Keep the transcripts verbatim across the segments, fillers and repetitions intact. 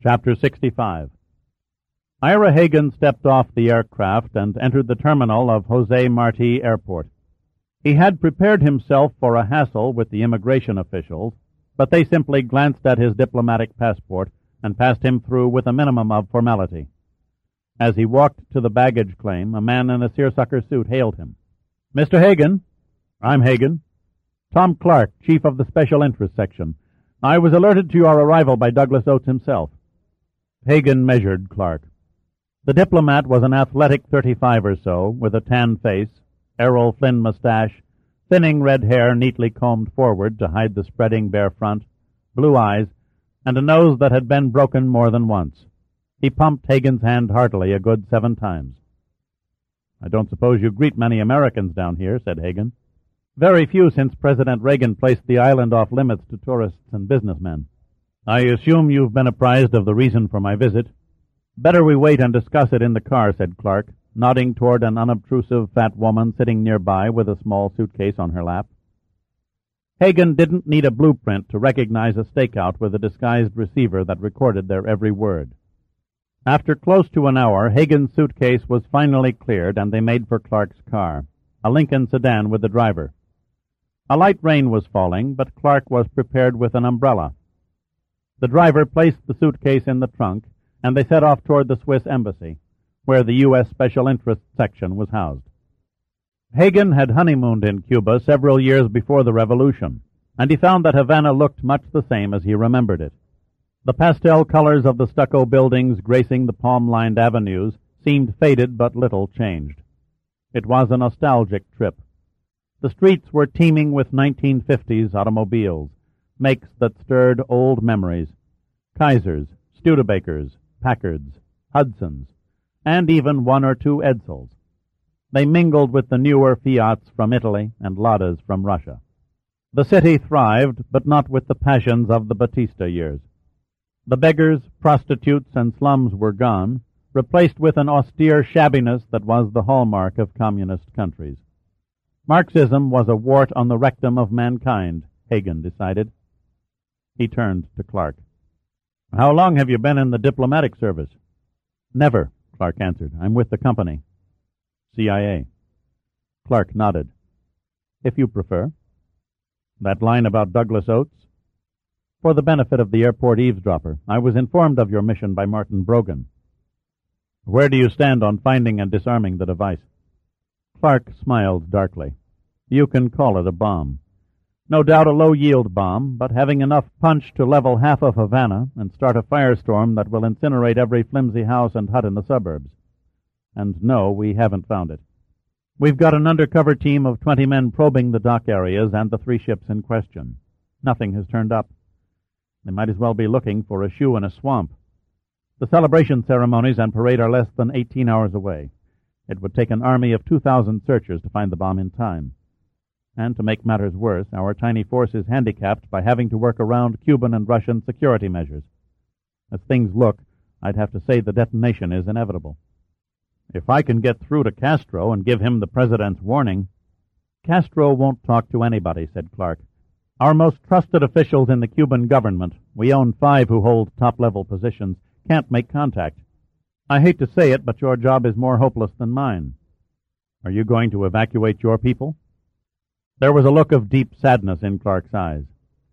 Chapter sixty-five. Ira Hagen stepped off the aircraft and entered the terminal of Jose Marti Airport. He had prepared himself for a hassle with the immigration officials, but they simply glanced at his diplomatic passport and passed him through with a minimum of formality. As he walked to the baggage claim, a man in a seersucker suit hailed him. "Mister Hagen?" "I'm Hagen." "Tom Clark, Chief of the Special Interest Section. I was alerted to your arrival by Douglas Oates himself." Hagen measured Clark. The diplomat was an athletic thirty-five or so, with a tan face, Errol Flynn mustache, thinning red hair neatly combed forward to hide the spreading bare front, blue eyes, and a nose that had been broken more than once. He pumped Hagen's hand heartily a good seven times. "I don't suppose you greet many Americans down here," said Hagen. "Very few since President Reagan placed the island off limits to tourists and businessmen. I assume you've been apprised of the reason for my visit." "Better we wait and discuss it in the car," said Clark, nodding toward an unobtrusive fat woman sitting nearby with a small suitcase on her lap. Hagen didn't need a blueprint to recognize a stakeout with a disguised receiver that recorded their every word. After close to an hour, Hagen's suitcase was finally cleared, and they made for Clark's car, a Lincoln sedan with the driver. A light rain was falling, but Clark was prepared with an umbrella. The driver placed the suitcase in the trunk, and they set off toward the Swiss embassy, where the U S Special Interest Section was housed. Hagen had honeymooned in Cuba several years before the revolution, and he found that Havana looked much the same as he remembered it. The pastel colors of the stucco buildings gracing the palm-lined avenues seemed faded but little changed. It was a nostalgic trip. The streets were teeming with nineteen fifties automobiles, makes that stirred old memories. Kaisers, Studebakers, Packards, Hudsons, and even one or two Edsels. They mingled with the newer Fiats from Italy and Ladas from Russia. The city thrived, but not with the passions of the Batista years. The beggars, prostitutes, and slums were gone, replaced with an austere shabbiness that was the hallmark of communist countries. Marxism was a wart on the rectum of mankind, Hagen decided. He turned to Clark. "How long have you been in the diplomatic service?" "Never," Clark answered. "I'm with the company." "C I A." Clark nodded. "If you prefer." "That line about Douglas Oates?" "For the benefit of the airport eavesdropper. I was informed of your mission by Martin Brogan." "Where do you stand on finding and disarming the device?" Clark smiled darkly. "You can call it a bomb. No doubt a low-yield bomb, but having enough punch to level half of Havana and start a firestorm that will incinerate every flimsy house and hut in the suburbs. And no, we haven't found it. We've got an undercover team of twenty men probing the dock areas and the three ships in question. Nothing has turned up. They might as well be looking for a shoe in a swamp. The celebration ceremonies and parade are less than eighteen hours away. It would take an army of two thousand searchers to find the bomb in time. And to make matters worse, our tiny force is handicapped by having to work around Cuban and Russian security measures. As things look, I'd have to say the detonation is inevitable." "If I can get through to Castro and give him the president's warning—" "Castro won't talk to anybody," said Clark. "Our most trusted officials in the Cuban government, we own five who hold top-level positions, can't make contact. I hate to say it, but your job is more hopeless than mine." "Are you going to evacuate your people?" There was a look of deep sadness in Clark's eyes.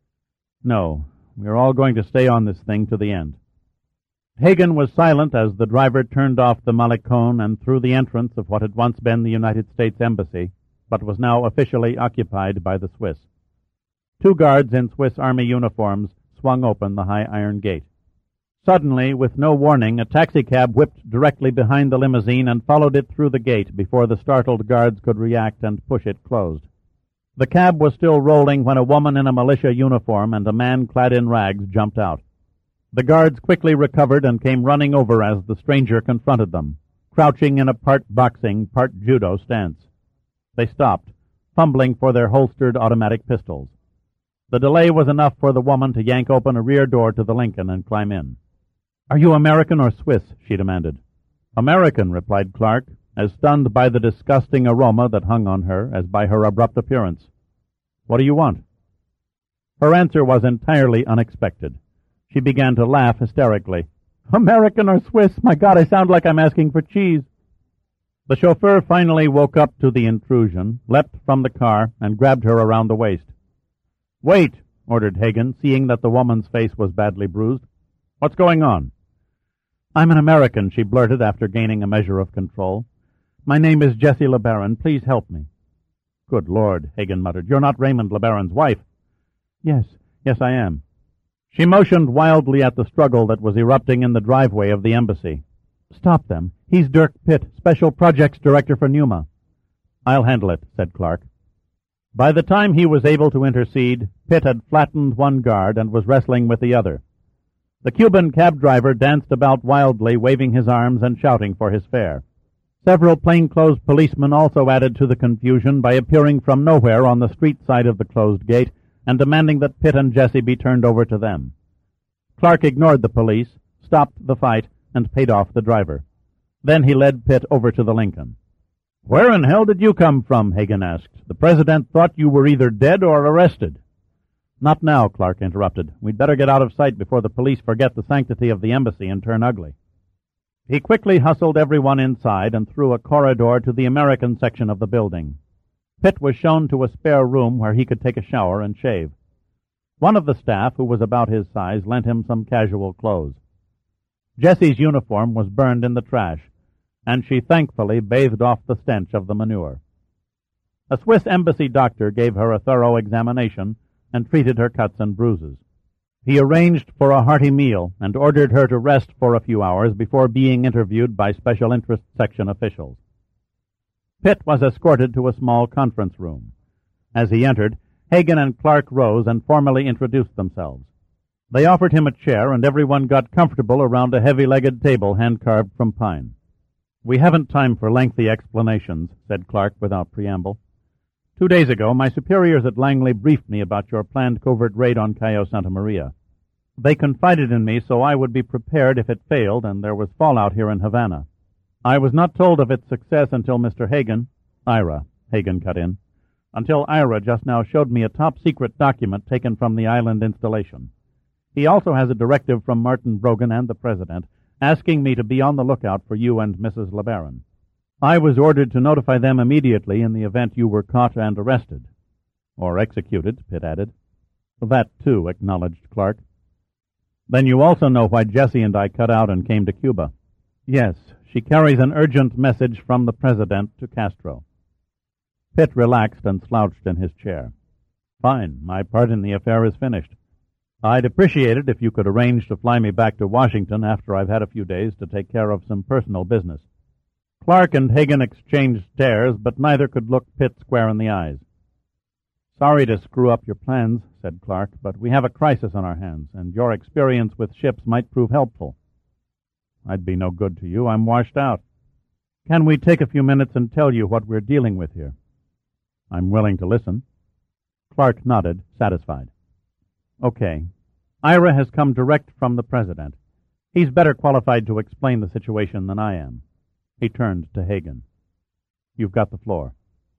"No, we're all going to stay on this thing to the end." Hagen was silent as the driver turned off the Malecon and through the entrance of what had once been the United States Embassy, but was now officially occupied by the Swiss. Two guards in Swiss Army uniforms swung open the high iron gate. Suddenly, with no warning, a taxicab whipped directly behind the limousine and followed it through the gate before the startled guards could react and push it closed. The cab was still rolling when a woman in a militia uniform and a man clad in rags jumped out. The guards quickly recovered and came running over as the stranger confronted them, crouching in a part boxing, part judo stance. They stopped, fumbling for their holstered automatic pistols. The delay was enough for the woman to yank open a rear door to the Lincoln and climb in. "Are you American or Swiss?" she demanded. "American," replied Clark, as stunned by the disgusting aroma that hung on her as by her abrupt appearance. "What do you want?" Her answer was entirely unexpected. She began to laugh hysterically. American or Swiss? My God, I sound like I'm asking for cheese. The chauffeur finally woke up to the intrusion, leapt from the car, and grabbed her around the waist. "Wait," ordered Hagen, seeing that the woman's face was badly bruised. "What's going on?" "I'm an American," she blurted after gaining a measure of control. "My name is Jessie LeBaron. Please help me." "Good Lord," Hagen muttered. "You're not Raymond LeBaron's wife." "Yes, yes I am." She motioned wildly at the struggle that was erupting in the driveway of the embassy. "Stop them. He's Dirk Pitt, Special Projects Director for Numa." "I'll handle it," said Clark. By the time he was able to intercede, Pitt had flattened one guard and was wrestling with the other. The Cuban cab driver danced about wildly, waving his arms and shouting for his fare. Several plainclothes policemen also added to the confusion by appearing from nowhere on the street side of the closed gate and demanding that Pitt and Jessie be turned over to them. Clark ignored the police, stopped the fight, and paid off the driver. Then he led Pitt over to the Lincoln. "Where in hell did you come from?" Hagen asked. "The president thought you were either dead or arrested." "Not now," Clark interrupted. "We'd better get out of sight before the police forget the sanctity of the embassy and turn ugly." He quickly hustled everyone inside and through a corridor to the American section of the building. Pitt was shown to a spare room where he could take a shower and shave. One of the staff, who was about his size, lent him some casual clothes. Jessie's uniform was burned in the trash, and she thankfully bathed off the stench of the manure. A Swiss embassy doctor gave her a thorough examination and treated her cuts and bruises. He arranged for a hearty meal and ordered her to rest for a few hours before being interviewed by special interest section officials. Pitt was escorted to a small conference room. As he entered, Hagen and Clark rose and formally introduced themselves. They offered him a chair, and everyone got comfortable around a heavy-legged table hand-carved from pine. "We haven't time for lengthy explanations," said Clark without preamble. "Two days ago, my superiors at Langley briefed me about your planned covert raid on Cayo Santa Maria. They confided in me so I would be prepared if it failed and there was fallout here in Havana. I was not told of its success until Mister Hagen—" "Ira," Hagen cut in. "Until Ira just now showed me a top-secret document taken from the island installation. He also has a directive from Martin Brogan and the President asking me to be on the lookout for you and Missus LeBaron. I was ordered to notify them immediately in the event you were caught and arrested." "Or executed," Pitt added. "That, too," acknowledged Clark. "Then you also know why Jessie and I cut out and came to Cuba." "Yes, she carries an urgent message from the President to Castro." Pitt relaxed and slouched in his chair. "Fine. My part in the affair is finished. I'd appreciate it if you could arrange to fly me back to Washington after I've had a few days to take care of some personal business." Clark and Hagen exchanged stares, but neither could look Pitt square in the eyes. "Sorry to screw up your plans," said Clark, "but we have a crisis on our hands, and your experience with ships might prove helpful." "I'd be no good to you. I'm washed out." "Can we take a few minutes and tell you what we're dealing with here?" "I'm willing to listen." Clark nodded, satisfied. "Okay. Ira has come direct from the President. He's better qualified to explain the situation than I am." He turned to Hagen. "You've got the floor."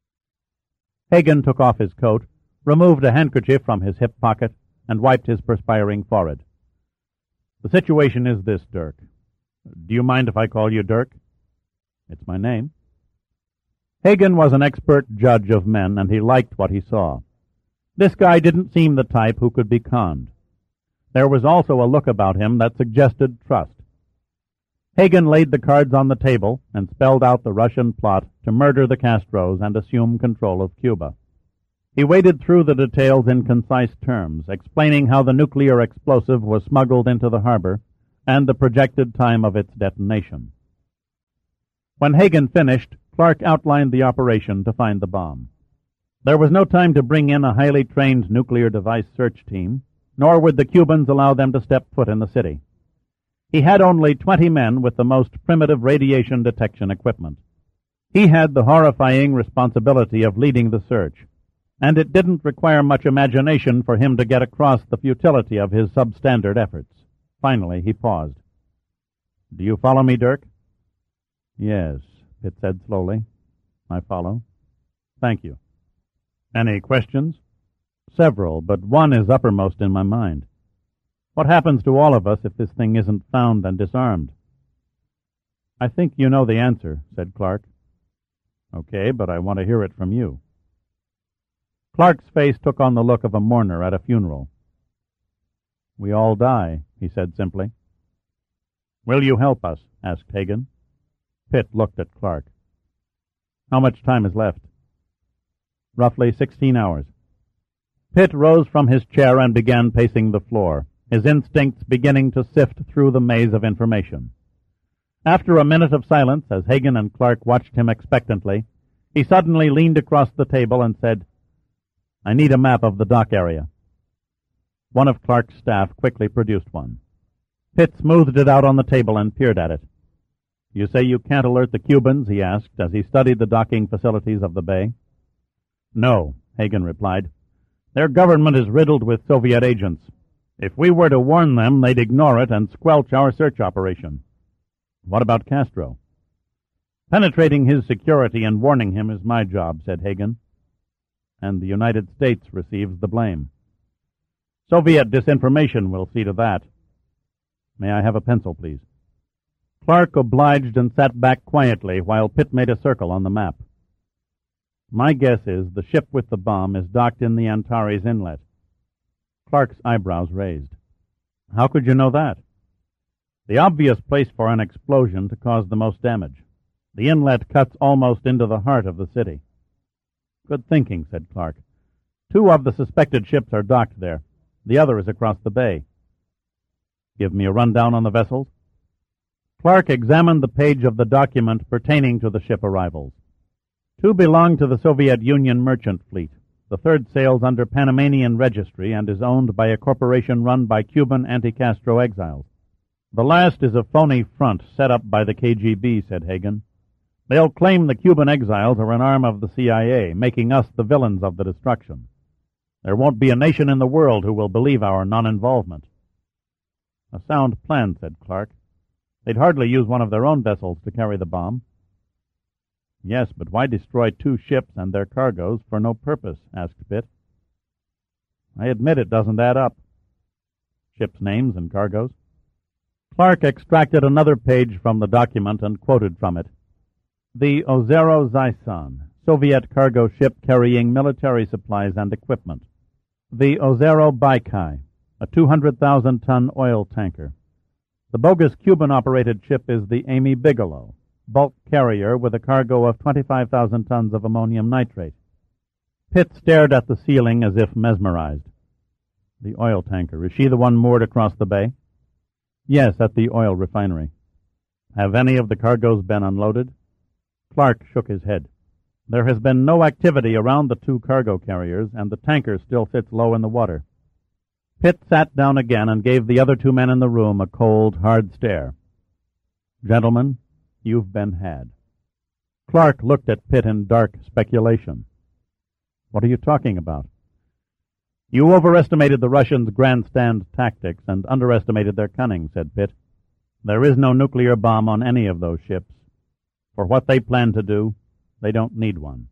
Hagen took off his coat, removed a handkerchief from his hip pocket, and wiped his perspiring forehead. "The situation is this, Dirk. Do you mind if I call you Dirk?" "It's my name." Hagen was an expert judge of men, and he liked what he saw. This guy didn't seem the type who could be conned. There was also a look about him that suggested trust. Hagen laid the cards on the table and spelled out the Russian plot to murder the Castros and assume control of Cuba. He waded through the details in concise terms, explaining how the nuclear explosive was smuggled into the harbor and the projected time of its detonation. When Hagen finished, Clark outlined the operation to find the bomb. There was no time to bring in a highly trained nuclear device search team, nor would the Cubans allow them to step foot in the city. He had only twenty men with the most primitive radiation detection equipment. He had the horrifying responsibility of leading the search, and it didn't require much imagination for him to get across the futility of his substandard efforts. Finally, he paused. "Do you follow me, Dirk?" "Yes," Pitt said slowly. "I follow." "Thank you." "Any questions?" "Several, but one is uppermost in my mind." What happens to all of us if this thing isn't found and disarmed? I think you know the answer, said Clark. Okay, but I want to hear it from you. Clark's face took on the look of a mourner at a funeral. We all die, he said simply. Will you help us? Asked Hagen. Pitt looked at Clark. How much time is left? Roughly sixteen hours. Pitt rose from his chair and began pacing the floor, his instincts beginning to sift through the maze of information. After a minute of silence, as Hagen and Clark watched him expectantly, he suddenly leaned across the table and said, I need a map of the dock area. One of Clark's staff quickly produced one. Pitt smoothed it out on the table and peered at it. You say you can't alert the Cubans? He asked as he studied the docking facilities of the bay. No, Hagen replied. Their government is riddled with Soviet agents. If we were to warn them, they'd ignore it and squelch our search operation. What about Castro? Penetrating his security and warning him is my job, said Hagen. And the United States receives the blame. Soviet disinformation will see to that. May I have a pencil, please? Clark obliged and sat back quietly while Pitt made a circle on the map. My guess is the ship with the bomb is docked in the Antares Inlet. Clark's eyebrows raised. How could you know that? The obvious place for an explosion to cause the most damage. The inlet cuts almost into the heart of the city. Good thinking, said Clark. Two of the suspected ships are docked there. The other is across the bay. Give me a rundown on the vessels. Clark examined the page of the document pertaining to the ship arrivals. Two belong to the Soviet Union merchant fleet. The third sails under Panamanian registry and is owned by a corporation run by Cuban anti-Castro exiles. The last is a phony front set up by the K G B, said Hagen. They'll claim the Cuban exiles are an arm of the C I A, making us the villains of the destruction. There won't be a nation in the world who will believe our non-involvement. A sound plan, said Clark. They'd hardly use one of their own vessels to carry the bomb. Yes, but why destroy two ships and their cargoes for no purpose? Asked Pitt. I admit it doesn't add up. Ships' names and cargoes. Clark extracted another page from the document and quoted from it. The Ozero Zaisan, Soviet cargo ship carrying military supplies and equipment. The Ozero Baikai, a two hundred thousand ton oil tanker. The bogus Cuban-operated ship is the Amy Bigelow, bulk carrier with a cargo of twenty-five thousand tons of ammonium nitrate. Pitt stared at the ceiling as if mesmerized. The oil tanker, is she the one moored across the bay? Yes, at the oil refinery. Have any of the cargoes been unloaded? Clark shook his head. There has been no activity around the two cargo carriers, and the tanker still sits low in the water. Pitt sat down again and gave the other two men in the room a cold, hard stare. Gentlemen, you've been had. Clark looked at Pitt in dark speculation. What are you talking about? You overestimated the Russians' grandstand tactics and underestimated their cunning, said Pitt. There is no nuclear bomb on any of those ships. For what they plan to do, they don't need one.